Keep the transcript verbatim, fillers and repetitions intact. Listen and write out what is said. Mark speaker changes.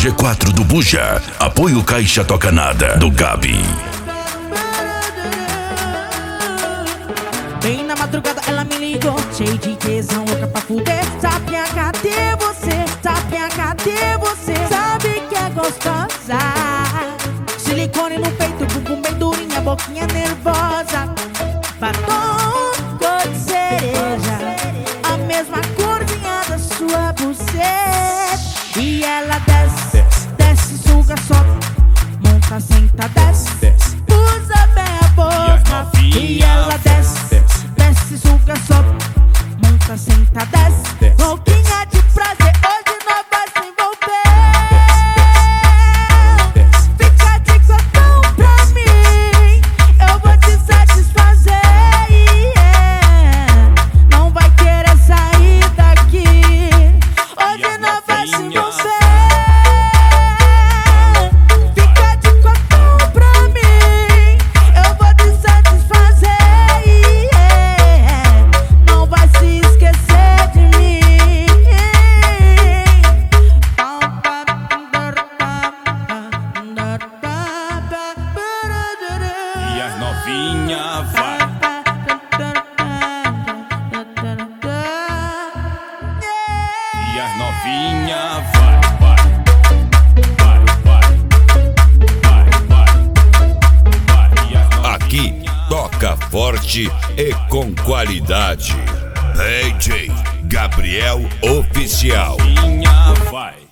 Speaker 1: G quatro do Buja. Apoio Caixa Toca Nada do Gabi.
Speaker 2: Bem na madrugada ela me ligou, cheio de tesão, louca pra fuder. Tapinha, cadê você? Tapinha, cadê você? Sabe que é gostosa. Silicone no peito, bumbum bem durinha, boquinha nervosa. Batom cor de cereja, a mesma corzinha da sua buceta. E ela desce, desce, desce, suga, sobe, monta, senta, desce, desce, usa bem a boca. E ela desce, desce, desce, suga, sobe, monta, senta, desce, desce, boquinha de prazer, hoje nós vai se envolver. Fica de cotão pra mim, eu vou te satisfazer, yeah. Não vai querer sair daqui, hoje nós vai se envolver.
Speaker 3: Novinha vai, e as novinha vai, vai, vai, vai, vai, vai, vai.
Speaker 4: Aqui toca forte e com qualidade. D J Gabriel Oficial.
Speaker 3: Novinha vai.